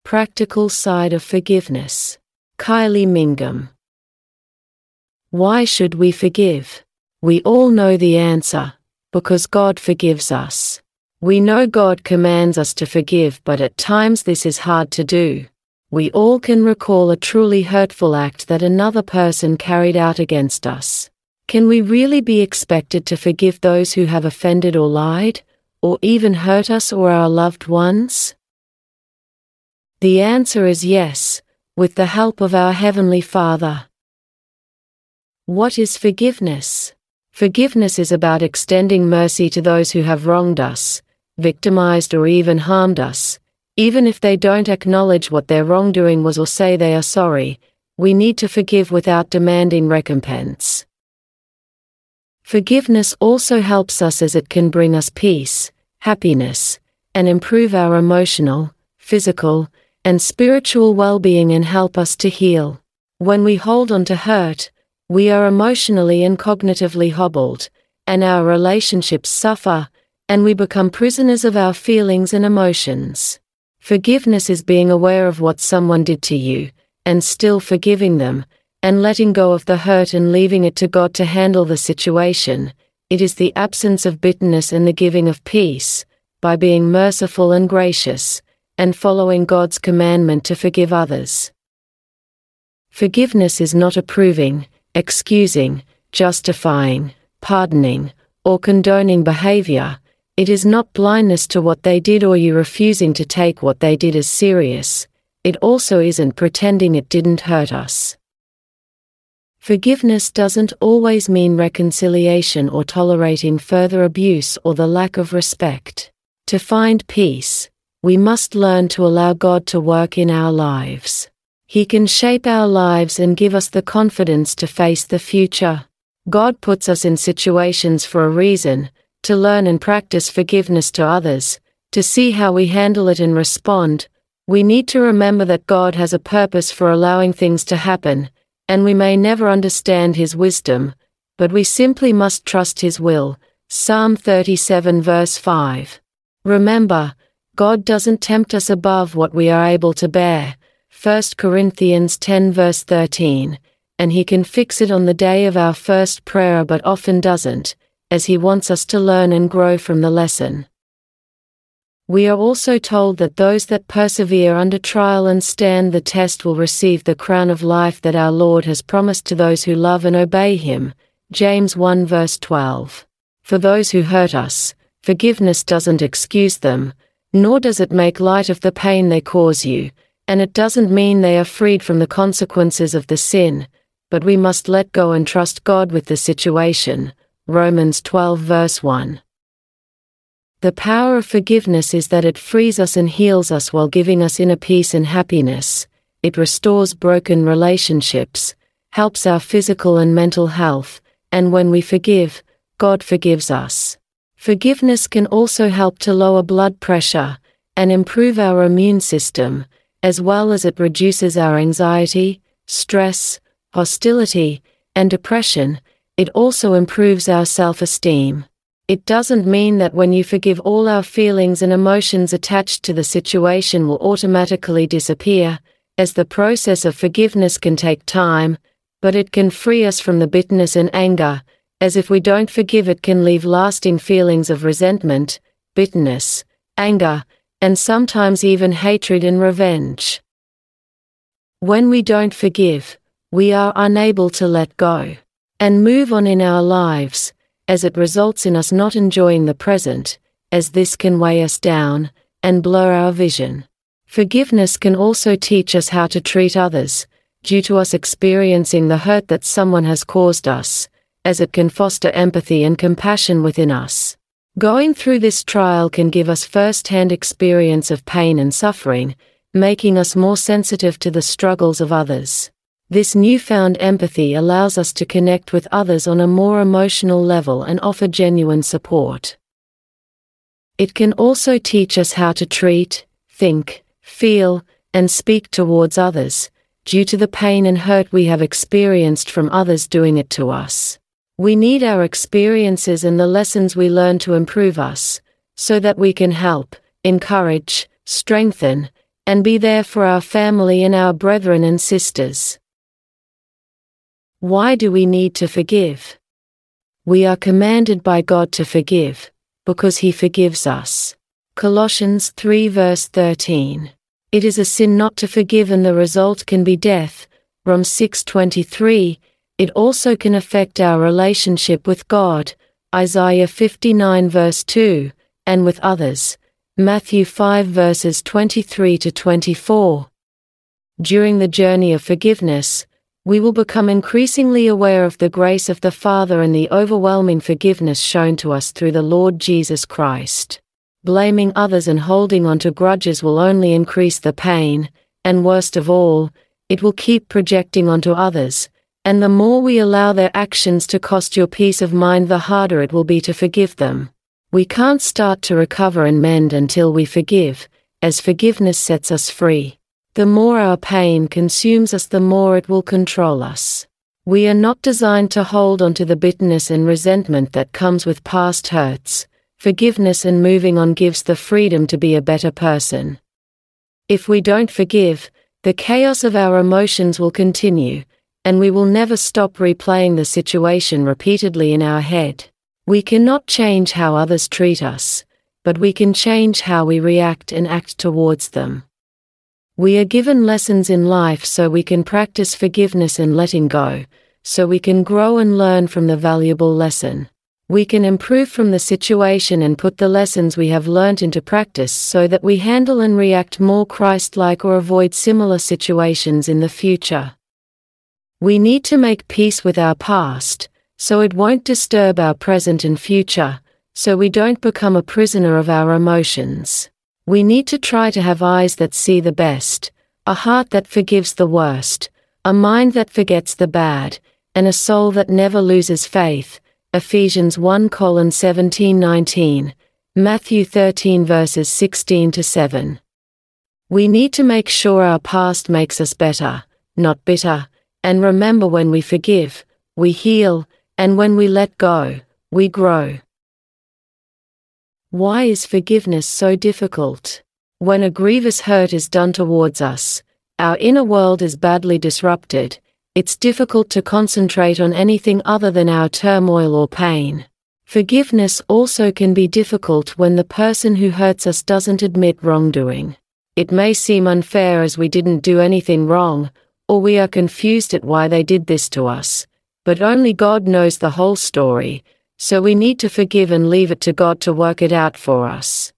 practical side of forgiveness. Kylie Mingham. Why should we forgive? We all know the answer, because God forgives us. We know God commands us to forgive, but at times this is hard to do. We all can recall a truly hurtful act that another person carried out against us. Can we really be expected to forgive those who have offended or lied, or even hurt us or our loved ones? The answer is yes, with the help of our Heavenly Father. What is forgiveness? Forgiveness is about extending mercy to those who have wronged us, victimized or even harmed us. Even if they don't acknowledge what their wrongdoing was or say they are sorry, we need to forgive without demanding recompense. Forgiveness also helps us as it can bring us peace, happiness, and improve our emotional, physical, and spiritual well-being and help us to heal. When we hold on to hurt, we are emotionally and cognitively hobbled, and our relationships suffer, and we become prisoners of our feelings and emotions. Forgiveness is being aware of what someone did to you, and still forgiving them, and letting go of the hurt and leaving it to God to handle the situation. It is the absence of bitterness and the giving of peace, by being merciful and gracious, and following God's commandment to forgive others. Forgiveness is not approving, excusing, justifying, pardoning, or condoning behavior. It is not blindness to what they did or you refusing to take what they did as serious. It also isn't pretending it didn't hurt us. Forgiveness doesn't always mean reconciliation or tolerating further abuse or the lack of respect. To find peace, we must learn to allow God to work in our lives. He can shape our lives and give us the confidence to face the future. God puts us in situations for a reason, to learn and practice forgiveness to others, to see how we handle it and respond. We need to remember that God has a purpose for allowing things to happen, and we may never understand His wisdom, but we simply must trust His will. Psalm 37 verse 5. Remember, God doesn't tempt us above what we are able to bear. 1 Corinthians 10 verse 13, and He can fix it on the day of our first prayer but often doesn't, as He wants us to learn and grow from the lesson. We are also told that those that persevere under trial and stand the test will receive the crown of life that our Lord has promised to those who love and obey Him. James 1 verse 12. For those who hurt us, forgiveness doesn't excuse them, nor does it make light of the pain they cause you, and it doesn't mean they are freed from the consequences of the sin, but we must let go and trust God with the situation. Romans 12 verse 1. The power of forgiveness is that it frees us and heals us while giving us inner peace and happiness. It restores broken relationships, helps our physical and mental health, and when we forgive, God forgives us. Forgiveness can also help to lower blood pressure and improve our immune system, as well as it reduces our anxiety, stress, hostility, and depression. It also improves our self-esteem. It doesn't mean that when you forgive all our feelings and emotions attached to the situation will automatically disappear, as the process of forgiveness can take time, but it can free us from the bitterness and anger, as if we don't forgive it can leave lasting feelings of resentment, bitterness, anger, and sometimes even hatred and revenge. When we don't forgive, we are unable to let go and move on in our lives, as it results in us not enjoying the present, as this can weigh us down and blur our vision. Forgiveness can also teach us how to treat others, due to us experiencing the hurt that someone has caused us, as it can foster empathy and compassion within us. Going through this trial can give us first-hand experience of pain and suffering, making us more sensitive to the struggles of others. This newfound empathy allows us to connect with others on a more emotional level and offer genuine support. It can also teach us how to treat, think, feel, and speak towards others, due to the pain and hurt we have experienced from others doing it to us. We need our experiences and the lessons we learn to improve us, so that we can help, encourage, strengthen, and be there for our family and our brethren and sisters. Why do we need to forgive? We are commanded by God to forgive, because He forgives us. Colossians 3 verse 13. It is a sin not to forgive and the result can be death. Rom 6:23. It also can affect our relationship with God. Isaiah 59 verse 2, and with others. Matthew 5 verses 23 to 24. During the journey of forgiveness, we will become increasingly aware of the grace of the Father and the overwhelming forgiveness shown to us through the Lord Jesus Christ. Blaming others and holding on to grudges will only increase the pain, and worst of all, it will keep projecting onto others, and the more we allow their actions to cost your peace of mind, the harder it will be to forgive them. We can't start to recover and mend until we forgive, as forgiveness sets us free. The more our pain consumes us, the more it will control us. We are not designed to hold on to the bitterness and resentment that comes with past hurts. Forgiveness and moving on gives the freedom to be a better person. If we don't forgive, the chaos of our emotions will continue, and we will never stop replaying the situation repeatedly in our head. We cannot change how others treat us, but we can change how we react and act towards them. We are given lessons in life so we can practice forgiveness and letting go, so we can grow and learn from the valuable lesson. We can improve from the situation and put the lessons we have learnt into practice so that we handle and react more Christ-like or avoid similar situations in the future. We need to make peace with our past, so it won't disturb our present and future, so we don't become a prisoner of our emotions. We need to try to have eyes that see the best, a heart that forgives the worst, a mind that forgets the bad, and a soul that never loses faith. Ephesians 1:17-19, Matthew 13 verses 16 to 7. We need to make sure our past makes us better, not bitter, and remember, when we forgive, we heal, and when we let go, we grow. Why is forgiveness so difficult? When a grievous hurt is done towards us, our inner world is badly disrupted. It's difficult to concentrate on anything other than our turmoil or pain. Forgiveness also can be difficult when the person who hurts us doesn't admit wrongdoing. It may seem unfair as we didn't do anything wrong, or we are confused at why they did this to us, but only God knows the whole story, so we need to forgive and leave it to God to work it out for us.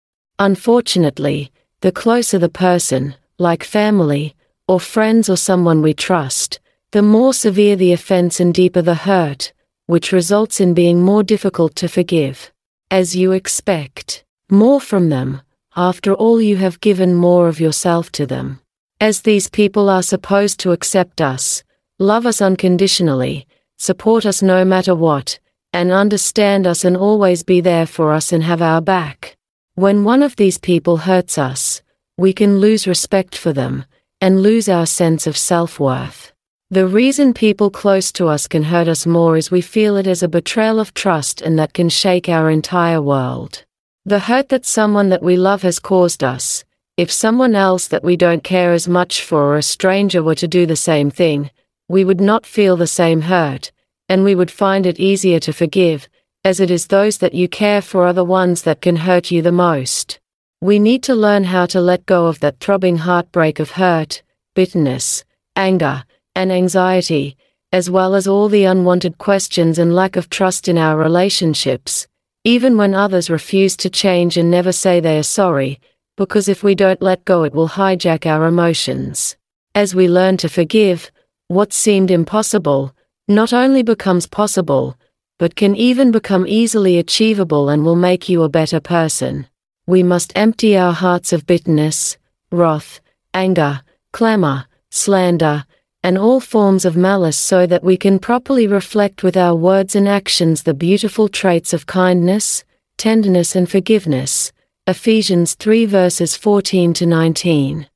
Unfortunately, the closer the person, like family, or friends or someone we trust, the more severe the offense and deeper the hurt, which results in being more difficult to forgive. As you expect more from them, after all you have given more of yourself to them. As these people are supposed to accept us, love us unconditionally, support us no matter what, and understand us and always be there for us and have our back. When one of these people hurts us, we can lose respect for them, and lose our sense of self-worth. The reason people close to us can hurt us more is we feel it as a betrayal of trust, and that can shake our entire world. The hurt that someone that we love has caused us, if someone else that we don't care as much for or a stranger were to do the same thing, we would not feel the same hurt, and we would find it easier to forgive, as it is those that you care for are the ones that can hurt you the most. We need to learn how to let go of that throbbing heartbreak of hurt, bitterness, anger, and anxiety, as well as all the unwanted questions and lack of trust in our relationships, even when others refuse to change and never say they are sorry, because if we don't let go it will hijack our emotions. As we learn to forgive, what seemed impossible, not only becomes possible, but can even become easily achievable and will make you a better person. We must empty our hearts of bitterness, wrath, anger, clamor, slander, and all forms of malice so that we can properly reflect with our words and actions the beautiful traits of kindness, tenderness and forgiveness. Ephesians 3 verses 14 to 19.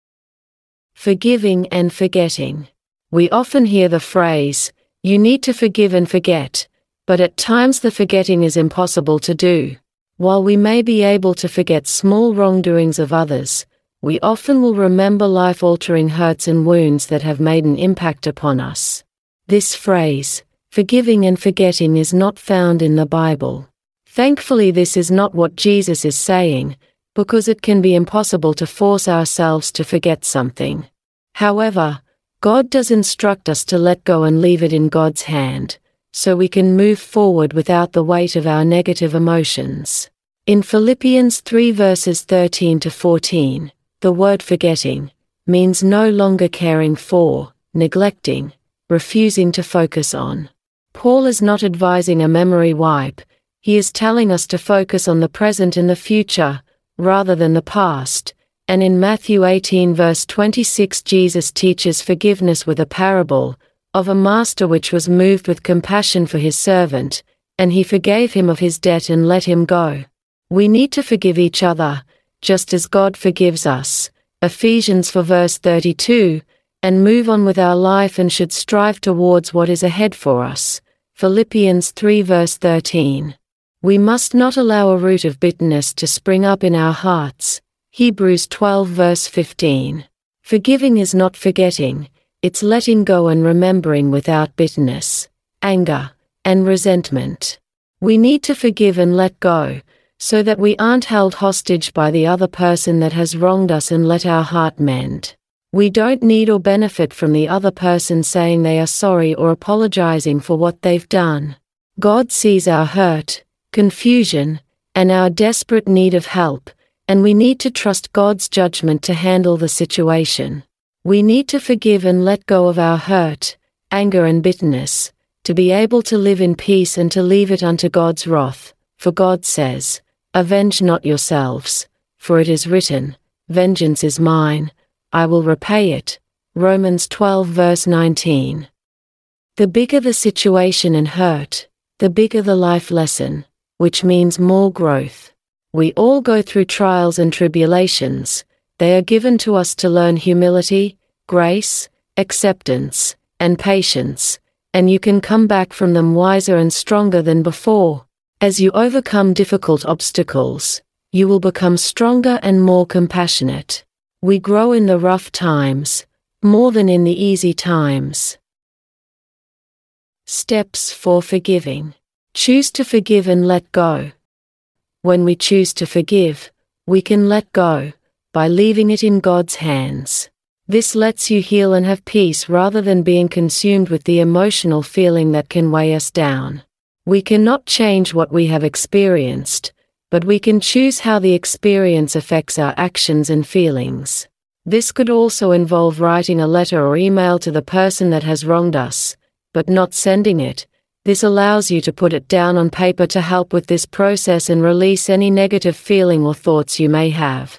Forgiving and forgetting. We often hear the phrase, "You need to forgive and forget," but at times the forgetting is impossible to do. While we may be able to forget small wrongdoings of others, We often will remember life-altering hurts and wounds that have made an impact upon us. This phrase, forgiving and forgetting, is not found in the Bible. Thankfully, this is not what Jesus is saying, because it can be impossible to force ourselves to forget something. However, God does instruct us to let go and leave it in God's hand, so we can move forward without the weight of our negative emotions. In Philippians 3 verses 13 to 14, the word forgetting means no longer caring for, neglecting, refusing to focus on. Paul is not advising a memory wipe. He is telling us to focus on the present and the future, rather than the past. And in Matthew 18 verse 26, Jesus teaches forgiveness with a parable of a master which was moved with compassion for his servant, and he forgave him of his debt and let him go. We need to forgive each other, just as God forgives us, Ephesians 4 verse 32, and move on with our life and should strive towards what is ahead for us, Philippians 3 verse 13. We must not allow a root of bitterness to spring up in our hearts, Hebrews 12 verse 15. Forgiving is not forgetting, it's letting go and remembering without bitterness, anger, and resentment. We need to forgive and let go, so that we aren't held hostage by the other person that has wronged us, and let our heart mend. We don't need or benefit from the other person saying they are sorry or apologizing for what they've done. God sees our hurt, confusion, and our desperate need of help, and we need to trust God's judgment to handle the situation. We need to forgive and let go of our hurt, anger and bitterness, to be able to live in peace and to leave it unto God's wrath, for God says, "Avenge not yourselves, for it is written, Vengeance is mine, I will repay it." Romans 12 verse 19. The bigger the situation and hurt, the bigger the life lesson, which means more growth. We all go through trials and tribulations. They are given to us to learn humility, grace, acceptance, and patience, and you can come back from them wiser and stronger than before. As you overcome difficult obstacles, you will become stronger and more compassionate. We grow in the rough times, more than in the easy times. Steps for forgiving. Choose to forgive and let go. When we choose to forgive, we can let go, by leaving it in God's hands. This lets you heal and have peace rather than being consumed with the emotional feeling that can weigh us down. We cannot change what we have experienced, but we can choose how the experience affects our actions and feelings. This could also involve writing a letter or email to the person that has wronged us, but not sending it. This allows you to put it down on paper to help with this process and release any negative feeling or thoughts you may have.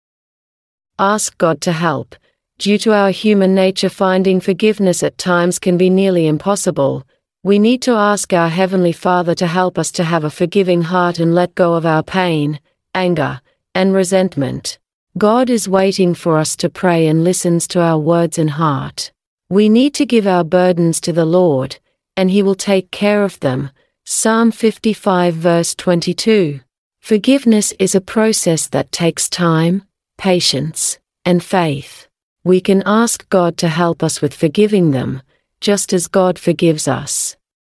Ask God to help. Due to our human nature, finding forgiveness at times can be nearly impossible. We need to ask our Heavenly Father to help us to have a forgiving heart and let go of our pain, anger, and resentment. God is waiting for us to pray and listens to our words and heart. We need to give our burdens to the Lord, and He will take care of them. Psalm 55 verse 22. Forgiveness is a process that takes time, patience, and faith. We can ask God to help us with forgiving them, just as God forgives us.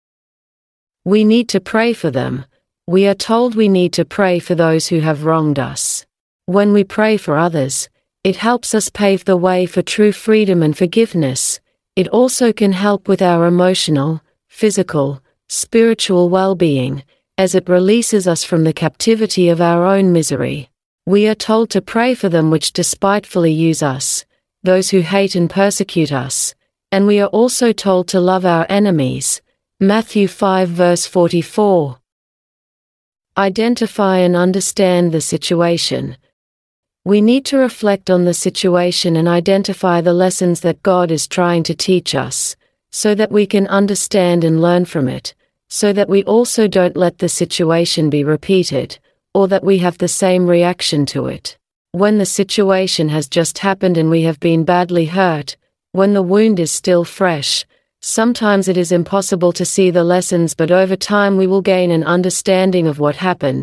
We need to pray for them. We are told we need to pray for those who have wronged us. When we pray for others, it helps us pave the way for true freedom and forgiveness. It also can help with our emotional, physical, spiritual well-being, as it releases us from the captivity of our own misery. We are told to pray for them which despitefully use us, those who hate and persecute us, and we are also told to love our enemies. Matthew 5 verse 44. Identify and understand the situation. We need to reflect on the situation and identify the lessons that God is trying to teach us, so that we can understand and learn from it, so that we also don't let the situation be repeated, or that we have the same reaction to it. When the situation has just happened and we have been badly hurt, when the wound is still fresh, sometimes it is impossible to see the lessons, but over time we will gain an understanding of what happened,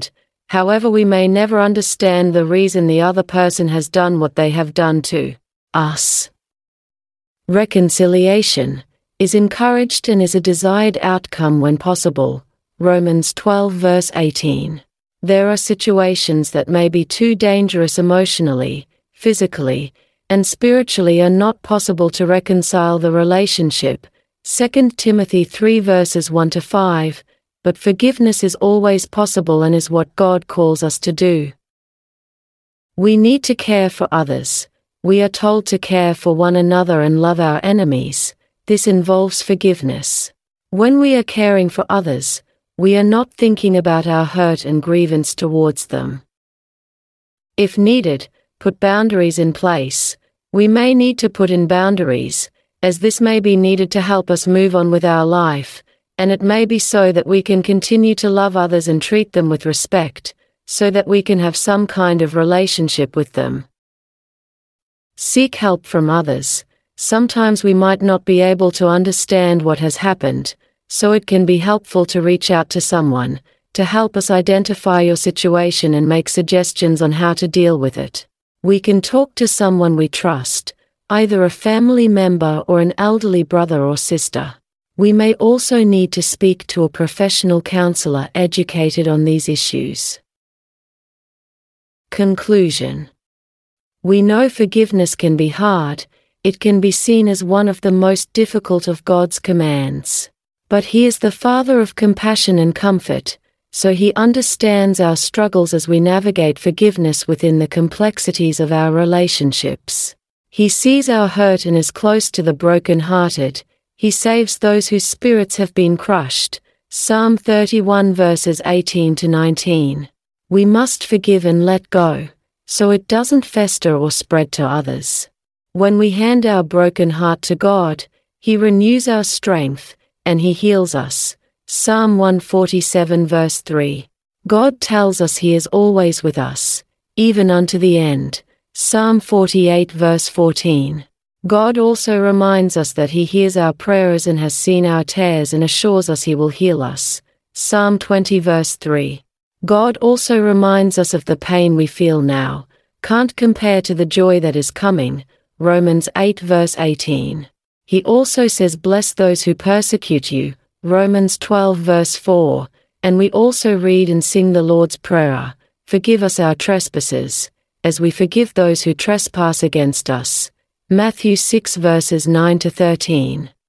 However, we may never understand the reason the other person has done what they have done to us. Reconciliation is encouraged and is a desired outcome when possible. Romans 12 verse 18. There are situations that may be too dangerous emotionally, physically, and spiritually are not possible to reconcile the relationship. 2 Timothy 3 verses 1 to 5. But forgiveness is always possible and is what God calls us to do. We need to care for others. We are told to care for one another and love our enemies. This involves forgiveness. When we are caring for others, we are not thinking about our hurt and grievance towards them. If needed, put boundaries in place. We may need to put in boundaries, as this may be needed to help us move on with our life, and it may be so that we can continue to love others and treat them with respect, so that we can have some kind of relationship with them. Seek help from others. Sometimes we might not be able to understand what has happened, so it can be helpful to reach out to someone, to help us identify your situation and make suggestions on how to deal with it. We can talk to someone we trust, either a family member or an elderly brother or sister. We may also need to speak to a professional counselor educated on these issues. Conclusion. We know forgiveness can be hard. It can be seen as one of the most difficult of God's commands. But He is the Father of compassion and comfort, so He understands our struggles as we navigate forgiveness within the complexities of our relationships. He sees our hurt and is close to the broken-hearted. He saves those whose spirits have been crushed. Psalm 31 verses 18 to 19. We must forgive and let go, so it doesn't fester or spread to others. When we hand our broken heart to God, He renews our strength, and He heals us. Psalm 147 verse 3. God tells us He is always with us, even unto the end. Psalm 48 verse 14. God also reminds us that He hears our prayers and has seen our tears and assures us He will heal us. Psalm 20 verse 3. God also reminds us of the pain we feel now, can't compare to the joy that is coming. Romans 8 verse 18. He also says, bless those who persecute you. Romans 12 verse 4. And we also read and sing the Lord's Prayer, forgive us our trespasses, as we forgive those who trespass against us. Matthew 6 verses 9 to 13.